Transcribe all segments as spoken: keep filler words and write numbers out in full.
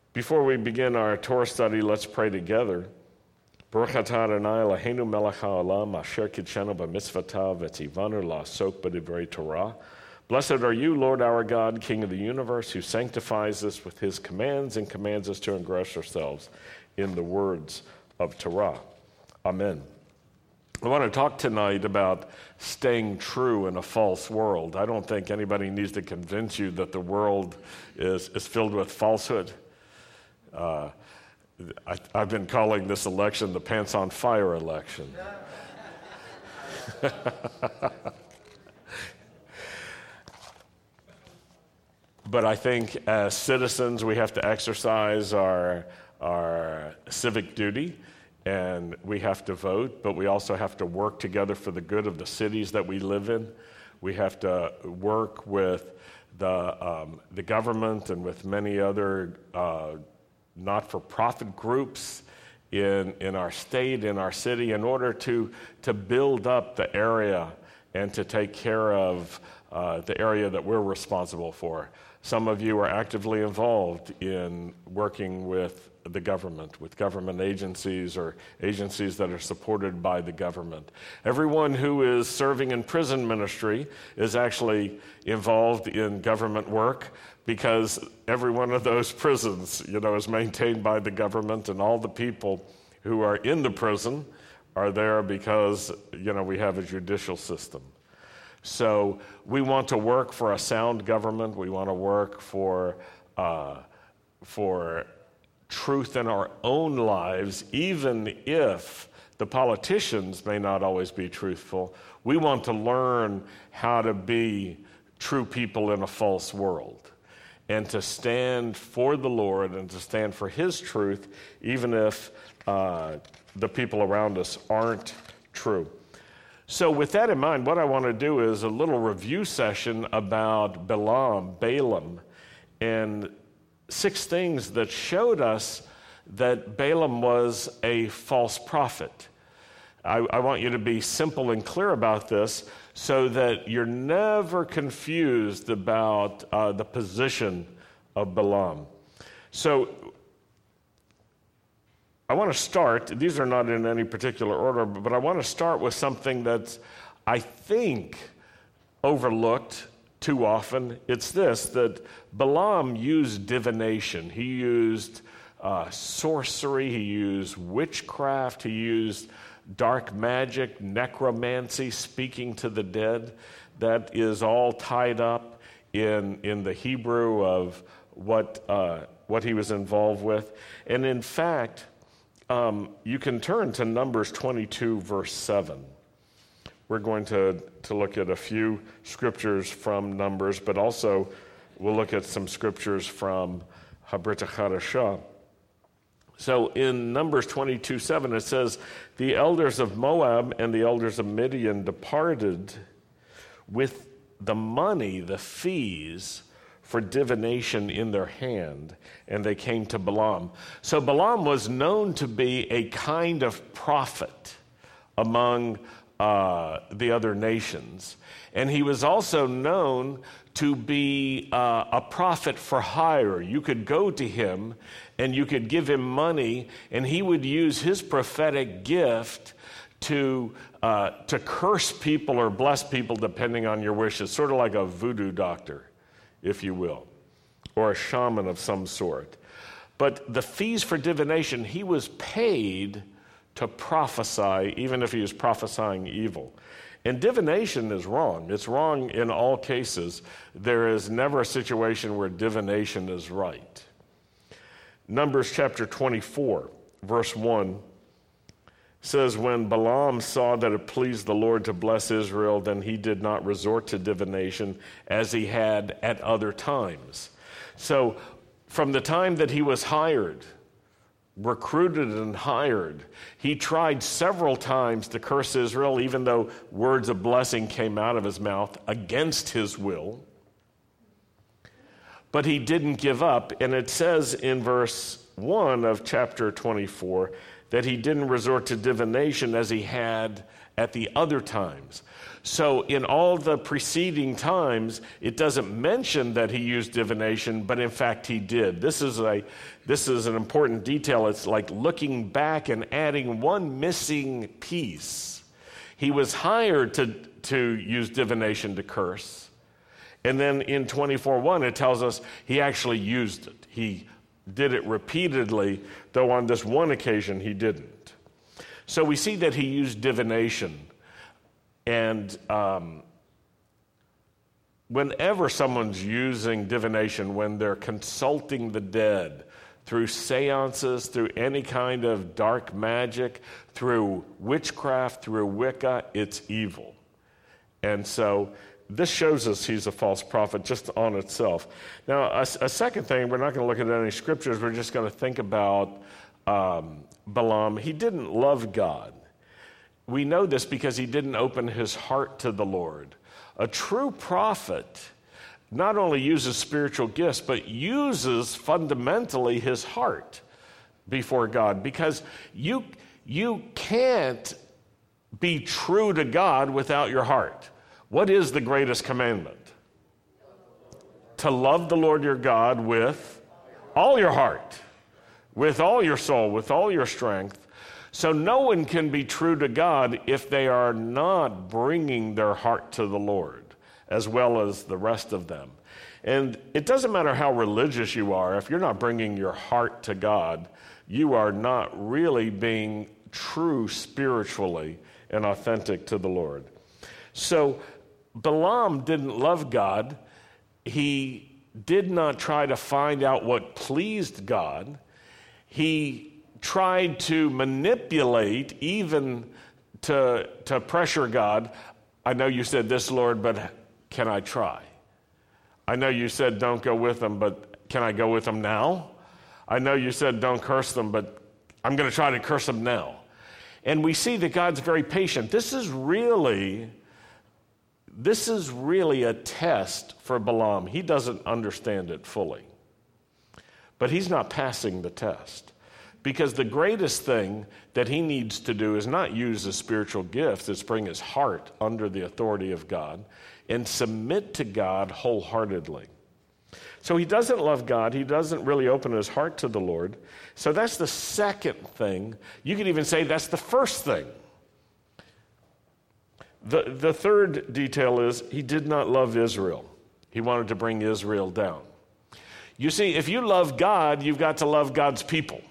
Before we begin our Torah study, let's pray together. Baruch atah Adonai Eloheinu melech haolam asher kidshenu b'mitzvotav v'tzivanu la'asok b'divrei Torah. Blessed are you, Lord our God, King of the universe, who sanctifies us with his commands and commands us to engross ourselves in the words of Torah. Amen. I want to talk tonight about staying true in a false world. I don't think anybody needs to convince you that the world is, is filled with falsehood. Uh, I, I've been calling this election the pants on fire election. But I think as citizens, we have to exercise our, our civic duty, and we have to vote, but we also have to work together for the good of the cities that we live in. We have to work with the, um, the government and with many other uh, not-for-profit groups in, in our state, in our city, in order to, to build up the area and to take care of uh, the area that we're responsible for. Some of you are actively involved in working with the government, with government agencies or agencies that are supported by the government. Everyone who is serving in prison ministry is actually involved in government work, because every one of those prisons, you know, is maintained by the government, and all the people who are in the prison are there because, you know, we have a judicial system. So we want to work for a sound government. We want to work for uh, for truth in our own lives, even if the politicians may not always be truthful. We want to learn how to be true people in a false world, and to stand for the Lord and to stand for his truth, even if uh, the people around us aren't true. So with that in mind, what I want to do is a little review session about Balaam, Balaam, and six things that showed us that Balaam was a false prophet. I, I want you to be simple and clear about this so that you're never confused about uh, the position of Balaam. So I want to start, these are not in any particular order, but I want to start with something that's, I think, overlooked too often. It's this, that Balaam used divination. He used uh, sorcery, he used witchcraft, he used dark magic, necromancy, speaking to the dead. That is all tied up in, in the Hebrew of what, uh, what he was involved with. And in fact, Um, you can turn to Numbers twenty-two, verse seven. We're going to, to look at a few scriptures from Numbers, but also we'll look at some scriptures from Habrit HaChadashah. So in Numbers twenty-two, seven, it says, "The elders of Moab and the elders of Midian departed with the money, the fees, for divination in their hand, and they came to Balaam." So Balaam was known to be a kind of prophet among uh, the other nations. And he was also known to be uh, a prophet for hire. You could go to him and you could give him money, and he would use his prophetic gift to uh, to curse people or bless people depending on your wishes, sort of like a voodoo doctor, if you will, or a shaman of some sort. But the fees for divination, he was paid to prophesy, even if he was prophesying evil. And divination is wrong. It's wrong in all cases. There is never a situation where divination is right. Numbers chapter twenty-four, verse one, says, "When Balaam saw that it pleased the Lord to bless Israel, then he did not resort to divination as he had at other times." So from the time that he was hired, recruited and hired, he tried several times to curse Israel, even though words of blessing came out of his mouth against his will. But he didn't give up, and it says in verse one of chapter twenty-four that he didn't resort to divination as he had at the other times. So in all the preceding times, it doesn't mention that he used divination, but in fact he did. This is a this is an important detail. It's like looking back and adding one missing piece. He was hired to, to use divination to curse. And then in twenty-four one, it tells us he actually used it. He did it repeatedly, though on this one occasion he didn't. So we see that he used divination. And um, whenever someone's using divination, when they're consulting the dead through seances, through any kind of dark magic, through witchcraft, through Wicca, it's evil. And so this shows us he's a false prophet just on itself. Now, a, a second thing, we're not going to look at any scriptures. We're just going to think about um, Balaam. He didn't love God. We know this because he didn't open his heart to the Lord. A true prophet not only uses spiritual gifts, but uses fundamentally his heart before God, because you, you can't be true to God without your heart. What is the greatest commandment? To love the Lord your God with all your heart, with all your soul, with all your strength. So no one can be true to God if they are not bringing their heart to the Lord, as well as the rest of them. And it doesn't matter how religious you are, if you're not bringing your heart to God, you are not really being true spiritually and authentic to the Lord. So Balaam didn't love God. He did not try to find out what pleased God. He tried to manipulate, even to, to pressure God. I know you said this, Lord, but can I try? I know you said don't go with them, but can I go with them now? I know you said don't curse them, but I'm going to try to curse them now. And we see that God's very patient. This is really, this is really a test for Balaam. He doesn't understand it fully, but he's not passing the test. Because the greatest thing that he needs to do is not use his spiritual gifts, it's bring his heart under the authority of God and submit to God wholeheartedly. So he doesn't love God. He doesn't really open his heart to the Lord. So that's the second thing. You could even say that's the first thing. The, the third detail is he did not love Israel. He wanted to bring Israel down. You see, if you love God, you've got to love God's people.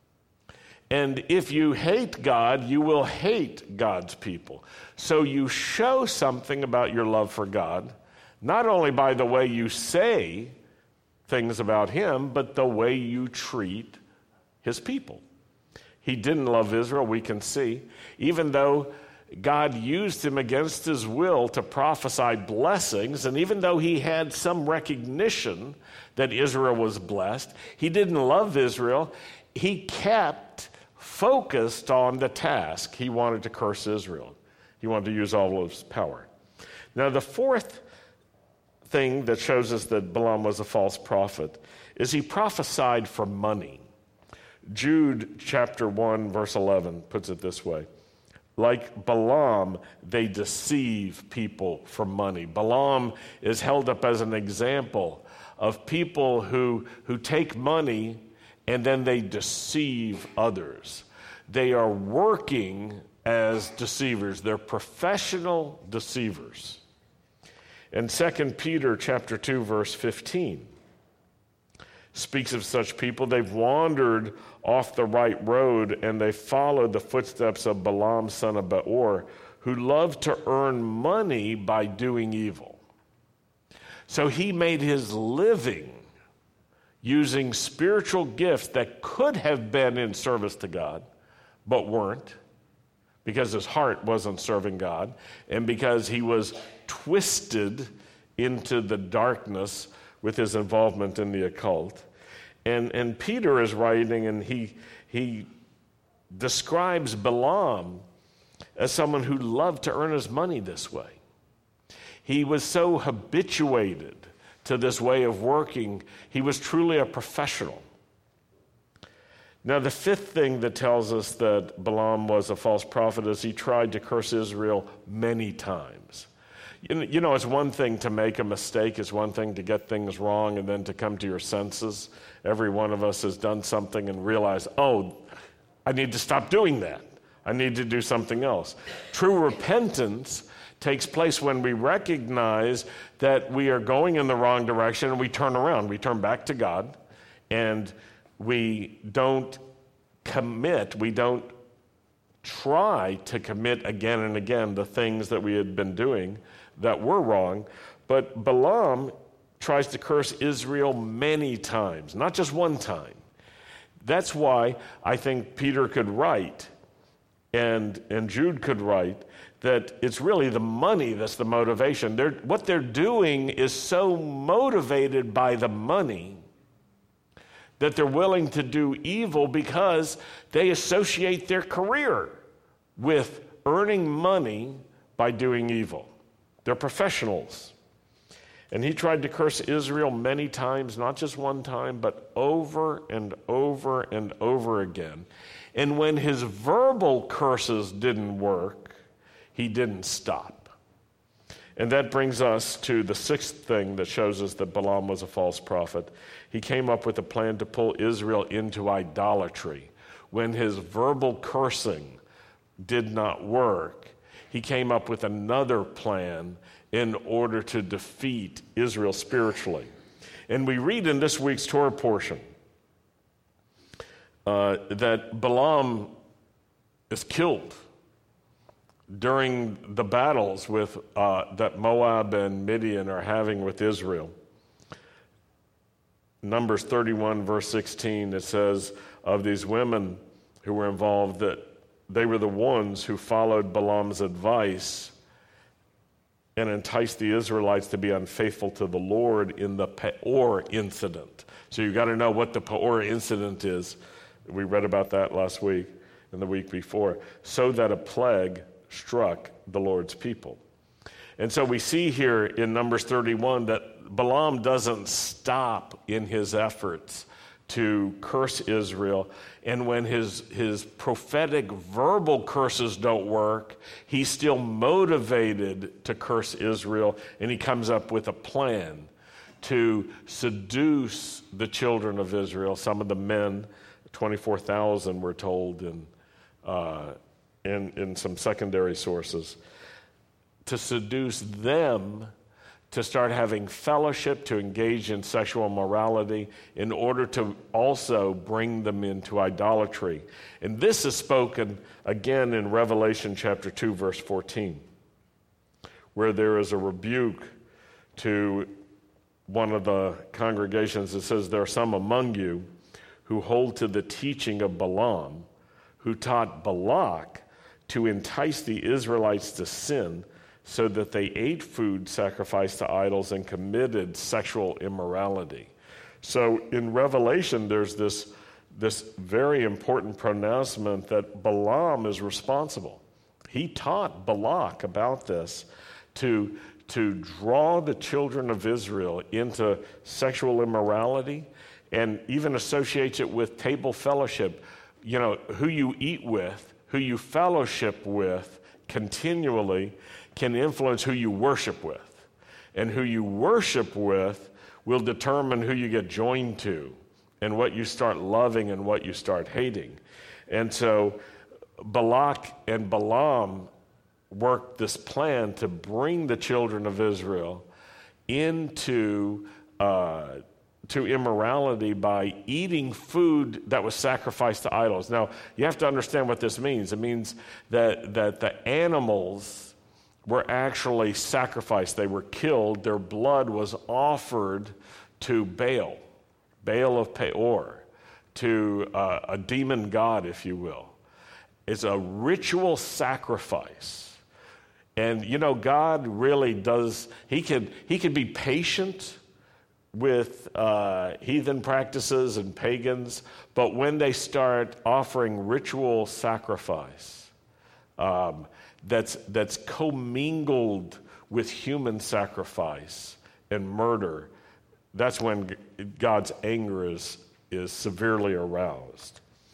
And if you hate God, you will hate God's people. So you show something about your love for God, not only by the way you say things about him, but the way you treat his people. He didn't love Israel, we can see. Even though God used him against his will to prophesy blessings, and even though he had some recognition that Israel was blessed, he didn't love Israel. He kept focused on the task. He wanted to curse Israel. He wanted to use all of his power. Now, the fourth thing that shows us that Balaam was a false prophet is he prophesied for money. Jude chapter one, verse eleven puts it this way. Like Balaam, they deceive people for money. Balaam is held up as an example of people who, who take money and then they deceive others. They are working as deceivers. They're professional deceivers. And Second Peter chapter two, verse fifteen speaks of such people. They've wandered off the right road and they followed the footsteps of Balaam, son of Beor, who loved to earn money by doing evil. So he made his living using spiritual gifts that could have been in service to God, but weren't, because his heart wasn't serving God, and because he was twisted into the darkness with his involvement in the occult. And, and Peter is writing, and he, he describes Balaam as someone who loved to earn his money this way. He was so habituated to this way of working, he was truly a professional. Now, the fifth thing that tells us that Balaam was a false prophet is he tried to curse Israel many times. You know, it's one thing to make a mistake, it's one thing to get things wrong and then to come to your senses. Every one of us has done something and realized, oh, I need to stop doing that. I need to do something else. True repentance takes place when we recognize that we are going in the wrong direction and we turn around. We turn back to God and we don't commit, we don't try to commit again and again the things that we had been doing that were wrong. But Balaam tries to curse Israel many times, not just one time. That's why I think Peter could write and, and Jude could write that it's really the money that's the motivation. They're, what they're doing is so motivated by the money that they're willing to do evil because they associate their career with earning money by doing evil. They're professionals. And he tried to curse Israel many times, not just one time, but over and over and over again. And when his verbal curses didn't work, he didn't stop. And that brings us to the sixth thing that shows us that Balaam was a false prophet. He came up with a plan to pull Israel into idolatry. When his verbal cursing did not work, he came up with another plan in order to defeat Israel spiritually. And we read in this week's Torah portion uh, that Balaam is killed during the battles with uh, that Moab and Midian are having with Israel. Numbers thirty-one, verse sixteen, it says of these women who were involved that they were the ones who followed Balaam's advice and enticed the Israelites to be unfaithful to the Lord in the Peor incident. So you've got to know what the Peor incident is. We read about that last week and the week before. So that a plague struck the Lord's people. And so we see here in Numbers thirty-one that Balaam doesn't stop in his efforts to curse Israel. And when his, his prophetic verbal curses don't work, he's still motivated to curse Israel, and he comes up with a plan to seduce the children of Israel. Some of the men, twenty-four thousand we're told in, uh, in, in some secondary sources, to seduce them to start having fellowship, to engage in sexual morality, in order to also bring them into idolatry. And this is spoken again in Revelation chapter two, verse fourteen, where there is a rebuke to one of the congregations. It says, "There are some among you who hold to the teaching of Balaam, who taught Balak to entice the Israelites to sin, so that they ate food sacrificed to idols and committed sexual immorality." So in Revelation, there's this, this very important pronouncement that Balaam is responsible. He taught Balak about this to, to draw the children of Israel into sexual immorality, and even associates it with table fellowship. You know, who you eat with, who you fellowship with continually can influence who you worship with. And who you worship with will determine who you get joined to and what you start loving and what you start hating. And so Balak and Balaam worked this plan to bring the children of Israel into uh, to immorality by eating food that was sacrificed to idols. Now, you have to understand what this means. It means that, that the animals were actually sacrificed. They were killed. Their blood was offered to Baal, Baal of Peor, to uh, a demon god, if you will. It's a ritual sacrifice. And, you know, God really does, he can, he can be patient with uh, heathen practices and pagans, but when they start offering ritual sacrifice um, that's, that's commingled with human sacrifice and murder, that's when God's anger is, is severely aroused.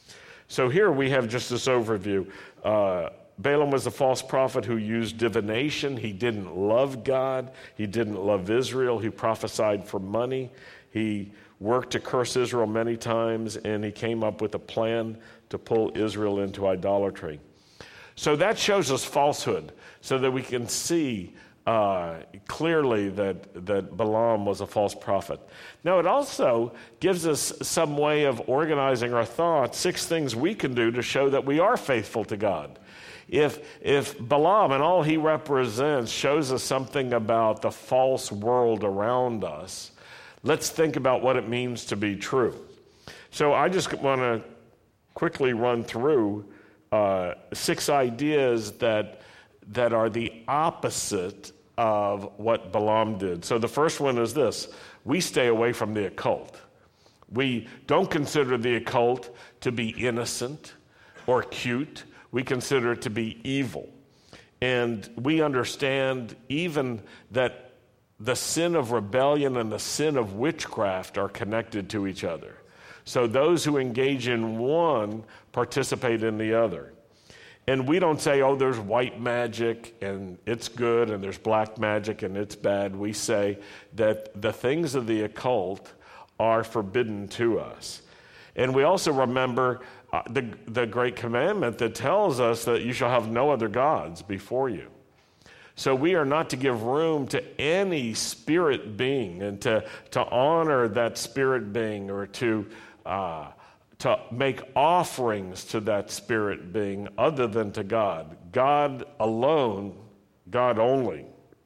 So here we have just this overview. Uh, Balaam was a false prophet who used divination. He didn't love God. He didn't love Israel. He prophesied for money. He worked to curse Israel many times, and he came up with a plan to pull Israel into idolatry. So that shows us falsehood, so that we can see uh, clearly that, that Balaam was a false prophet. Now, it also gives us some way of organizing our thoughts, six things we can do to show that we are faithful to God. If, if Balaam and all he represents shows us something about the false world around us, let's think about what it means to be true. So I just want to quickly run through uh, six ideas that, that are the opposite of what Balaam did. So the first one is this: we stay away from the occult. We don't consider the occult to be innocent or cute. We consider it to be evil. And we understand even that the sin of rebellion and the sin of witchcraft are connected to each other. So those who engage in one participate in the other. And we don't say, oh, there's white magic and it's good, and there's black magic and it's bad. We say that the things of the occult are forbidden to us. And we also remember uh, the, the great commandment that tells us that you shall have no other gods before you. So we are not to give room to any spirit being, and to, to honor that spirit being, or to, uh, to make offerings to that spirit being other than to God. God alone, God only.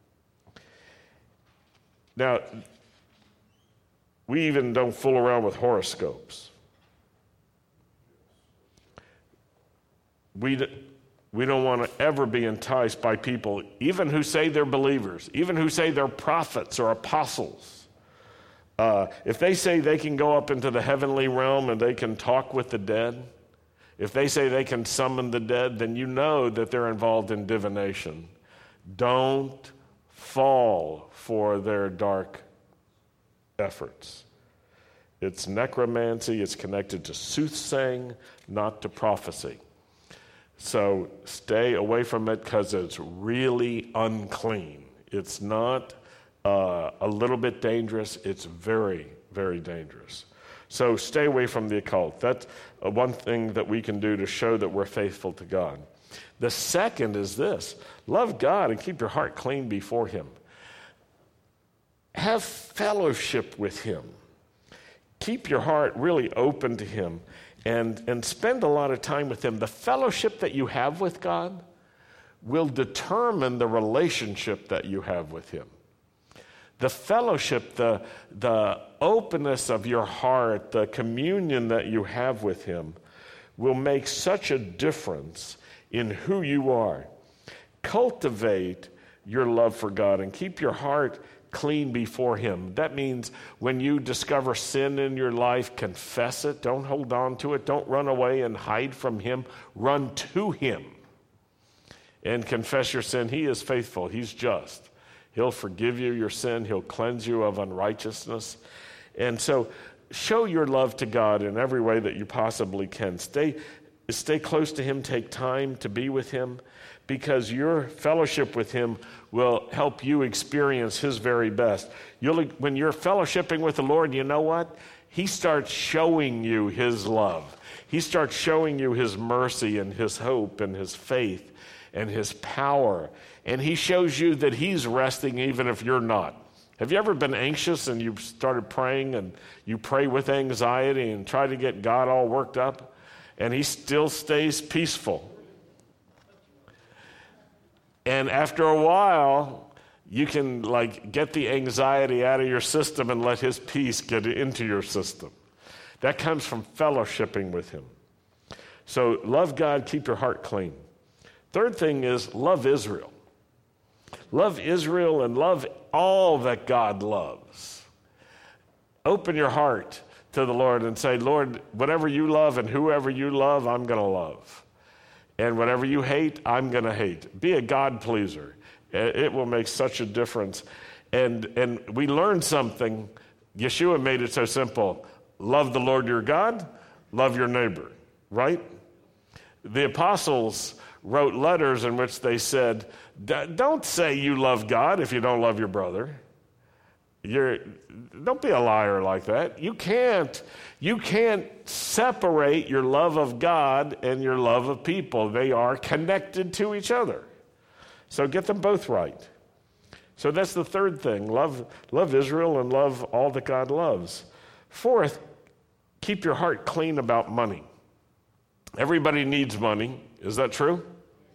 Now, we even don't fool around with horoscopes. We, we don't want to ever be enticed by people, even who say they're believers, even who say they're prophets or apostles. Uh, if they say they can go up into the heavenly realm and they can talk with the dead, if they say they can summon the dead, then you know that they're involved in divination. Don't fall for their dark efforts. It's necromancy. It's connected to soothsaying, not to prophecy. So stay away from it, because it's really unclean. It's not uh, a little bit dangerous. It's very, very dangerous. So stay away from the occult. That's uh, one thing that we can do to show that we're faithful to God. The second is this: love God and keep your heart clean before Him. Have fellowship with Him. Keep your heart really open to Him. And, and spend a lot of time with Him. The fellowship that you have with God will determine the relationship that you have with Him. The fellowship, the, the openness of your heart, the communion that you have with Him will make such a difference in who you are. Cultivate your love for God and keep your heart clean before Him. That means when you discover sin in your life, confess it. Don't hold on to it. Don't run away and hide from Him. Run to Him and confess your sin. He is faithful. He's just. He'll forgive you your sin. He'll cleanse you of unrighteousness. And so show your love to God in every way that you possibly can. Stay, stay close to Him. Take time to be with Him, because your fellowship with Him will help you experience His very best. You'll, when you're fellowshipping with the Lord, you know what? He starts showing you His love. He starts showing you His mercy and His hope and His faith and His power. And He shows you that He's resting even if you're not. Have you ever been anxious and you started praying, and you pray with anxiety and try to get God all worked up, and He still stays peaceful? And after a while, you can like get the anxiety out of your system and let His peace get into your system. That comes from fellowshipping with Him. So love God, keep your heart clean. Third thing is love Israel. Love Israel and love all that God loves. Open your heart to the Lord and say, Lord, whatever you love and whoever you love, I'm going to love. And whatever you hate, I'm going to hate. Be a God pleaser. It will make such a difference. And, and we learned something. Yeshua made it so simple. Love the Lord your God. Love your neighbor. right? The apostles wrote letters in which they said, don't say you love God if you don't love your brother. You're, don't be a liar like that. You can't, you can't separate your love of God and your love of people. They are connected to each other. So get them both right. So that's the third thing. Love, love Israel and love all that God loves. Fourth, keep your heart clean about money. Everybody needs money. Is that true?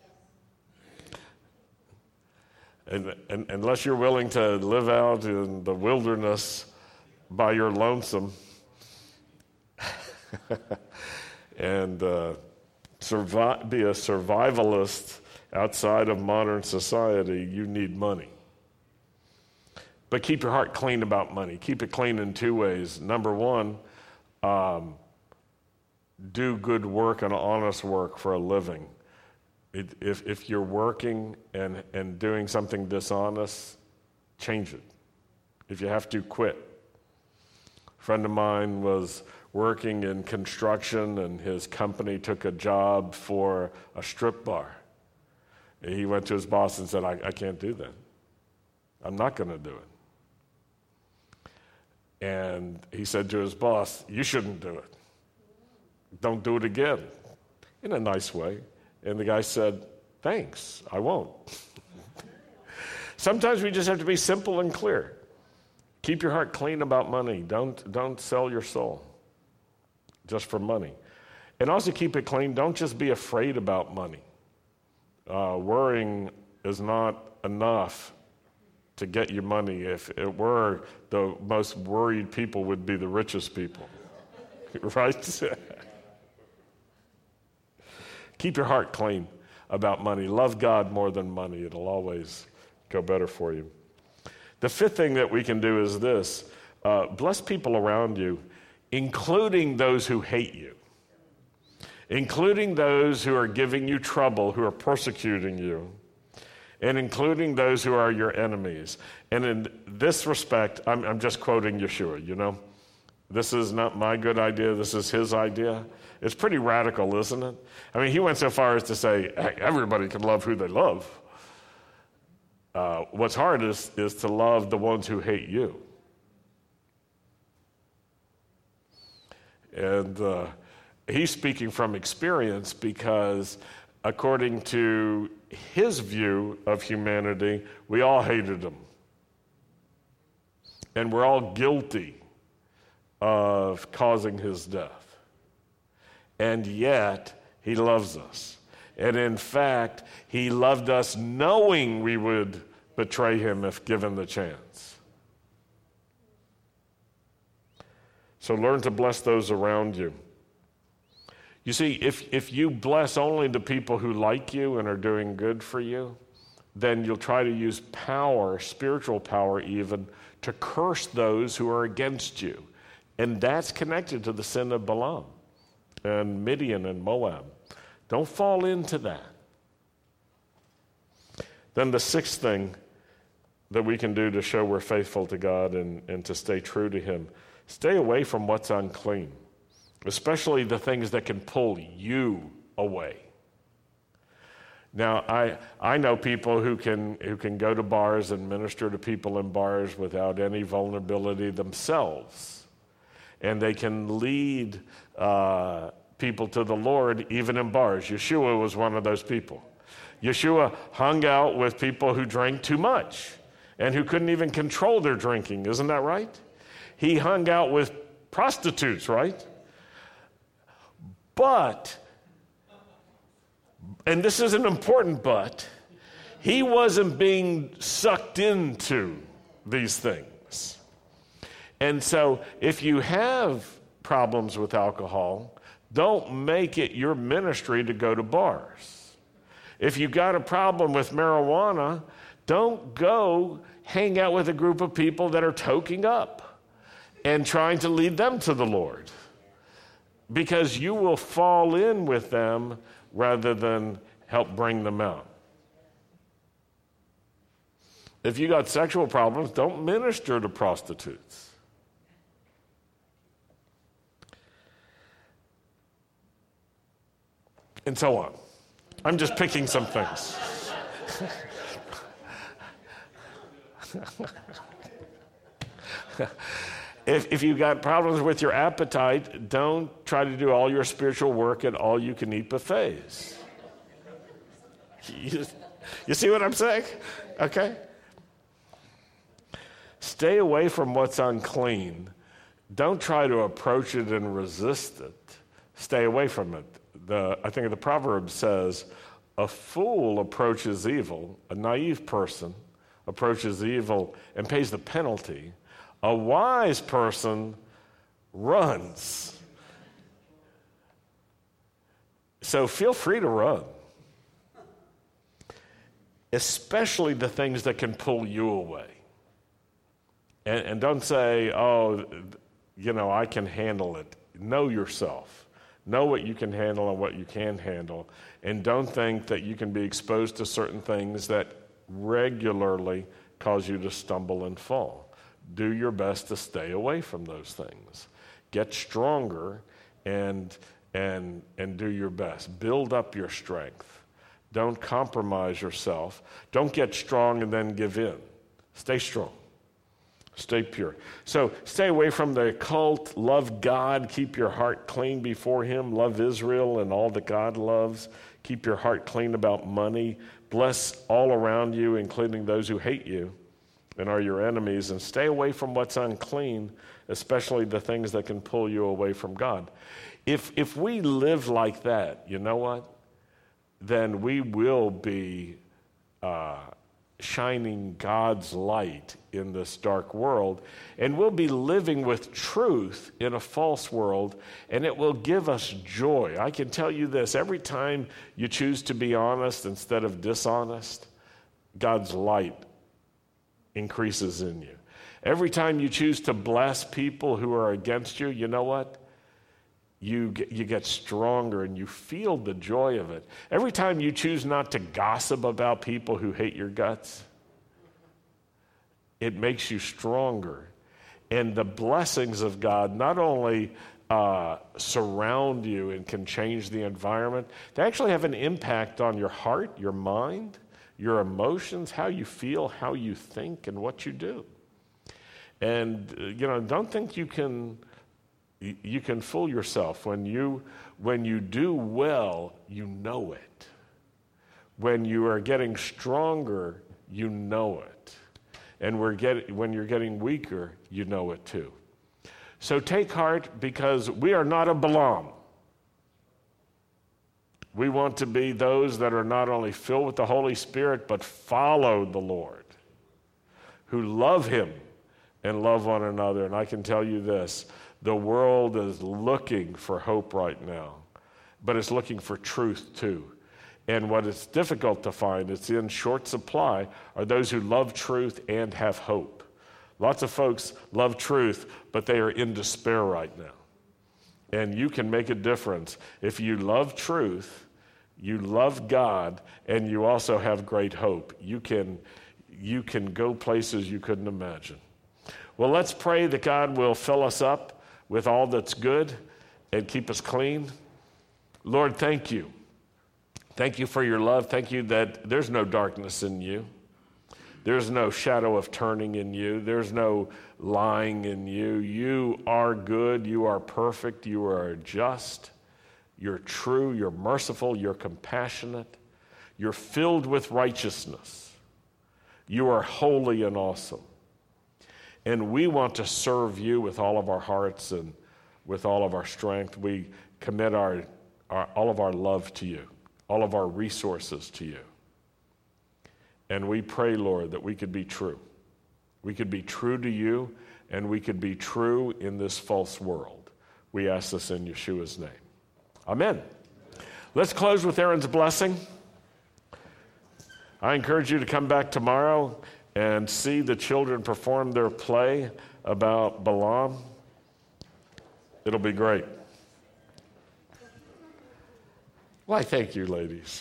And, and unless you're willing to live out in the wilderness by your lonesome and uh, survive, be a survivalist outside of modern society, you need money. But keep your heart clean about money. Keep it clean in two ways. Number one, um, do good work and honest work for a living. It, if, if you're working and, and doing something dishonest, change it. If you have to, quit. A friend of mine was working in construction, and his company took a job for a strip bar. And he went to his boss and said, I, I can't do that. I'm not going to do it. And he said to his boss, you shouldn't do it. Don't do it again, in a nice way. And the guy said, thanks, I won't. Sometimes we just have to be simple and clear. Keep your heart clean about money. Don't, don't sell your soul just for money. And also keep it clean. Don't just be afraid about money. Uh, worrying is not enough to get you money. If it were, the most worried people would be the richest people, right? Keep your heart clean about money. Love God more than money. It'll always go better for you. The fifth thing that we can do is this. Uh, bless people around you, including those who hate you, including those who are giving you trouble, who are persecuting you, and including those who are your enemies. And in this respect, I'm, I'm just quoting Yeshua, you know. This is not my good idea. This is his idea. It's pretty radical, isn't it? I mean, he went so far as to say, hey, everybody can love who they love. Uh, what's hard is, is to love the ones who hate you. And uh, he's speaking from experience because according to his view of humanity, we all hated him. And we're all guilty of causing his death. And yet, he loves us. And in fact, he loved us knowing we would betray him if given the chance. So learn to bless those around you. You see, if, if you bless only the people who like you and are doing good for you, then you'll try to use power, spiritual power even, to curse those who are against you. And that's connected to the sin of Balaam and Midian and Moab. Don't fall into that. Then the sixth thing that we can do to show we're faithful to God and, and to stay true to him, stay away from what's unclean, especially the things that can pull you away. Now, I I know people who can who can go to bars and minister to people in bars without any vulnerability themselves. And they can lead uh, people to the Lord even in bars. Yeshua was one of those people. Yeshua hung out with people who drank too much and who couldn't even control their drinking. Isn't that right? He hung out with prostitutes, right? But, and this is an important but, he wasn't being sucked into these things. And so if you have problems with alcohol, don't make it your ministry to go to bars. If you got a problem with marijuana, don't go hang out with a group of people that are toking up and trying to lead them to the Lord, because you will fall in with them rather than help bring them out. If you got sexual problems, don't minister to prostitutes. and so on. I'm just picking some things. If, if you've got problems with your appetite, don't try to do all your spiritual work at all-you-can-eat buffets. You, you see what I'm saying? Okay? Stay away from what's unclean. Don't try to approach it and resist it. Stay away from it. The, I think the proverb says, a fool approaches evil, a naive person approaches evil and pays the penalty. A wise person runs. So feel free to run. Especially the things that can pull you away. And, and don't say, oh, you know, I can handle it. Know yourself. Know what you can handle and what you can't handle. And don't think that you can be exposed to certain things that regularly cause you to stumble and fall. Do your best to stay away from those things. Get stronger and, and, and do your best. Build up your strength. Don't compromise yourself. Don't get strong and then give in. Stay strong. Stay pure. So stay away from the occult. Love God. Keep your heart clean before Him. Love Israel and all that God loves. Keep your heart clean about money. Bless all around you, including those who hate you and are your enemies, and stay away from what's unclean, especially the things that can pull you away from God. If if we live like that, you know what? Then we will be uh, shining God's light in this dark world, and we'll be living with truth in a false world, and it will give us joy. I can tell you this, every time you choose to be honest instead of dishonest, God's light increases in you. Every time you choose to bless people who are against you, you know what? You get, you get stronger and you feel the joy of it. Every time you choose not to gossip about people who hate your guts, it makes you stronger. And the blessings of God not only uh, surround you and can change the environment, they actually have an impact on your heart, your mind, your emotions, how you feel, how you think, and what you do. And, uh, you know, don't think you can you can fool yourself. When you when you do well, you know it. When you are getting stronger, you know it. And we're get, when you're getting weaker, you know it too. So take heart, because we are not a Balaam. We want to be those that are not only filled with the Holy Spirit, but follow the Lord, who love Him and love one another. And I can tell you this, the world is looking for hope right now, but it's looking for truth too. And what is difficult to find, it's in short supply, are those who love truth and have hope. Lots of folks love truth, but they are in despair right now. And you can make a difference if you love truth, you love God, and you also have great hope. You can, you can go places you couldn't imagine. Well, let's pray that God will fill us up with all that's good and keep us clean. Lord, thank you. Thank you for your love. Thank you that there's no darkness in you. There's no shadow of turning in you. There's no lying in you. You are good. You are perfect. You are just. You're true. You're merciful. You're compassionate. You're filled with righteousness. You are holy and awesome. And we want to serve you with all of our hearts and with all of our strength. We commit our, our all of our love to you, all of our resources to you. And we pray, Lord, that we could be true. We could be true to you, and we could be true in this false world. We ask this in Yeshua's name. Amen. Let's close with Aaron's blessing. I encourage you to come back tomorrow and see the children perform their play about Balaam. It'll be great. Why, thank you, ladies.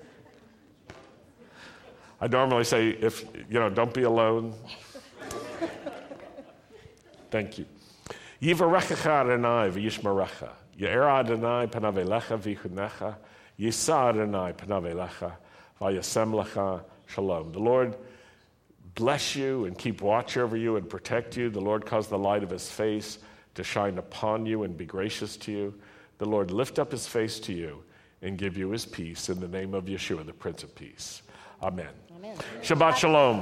I normally say, if you know, don't be alone. Thank you. Yivarechecha Adonai v'yishmerecha. Ye'er Adonai panav elecha v'yichunecha. Yisa Adonai panav elecha v'yasem lecha shalom. The Lord bless you and keep watch over you and protect you. The Lord cause the light of his face to shine upon you and be gracious to you. The Lord lift up his face to you and give you his peace in the name of Yeshua, the Prince of Peace. Amen. Amen. Shabbat shalom.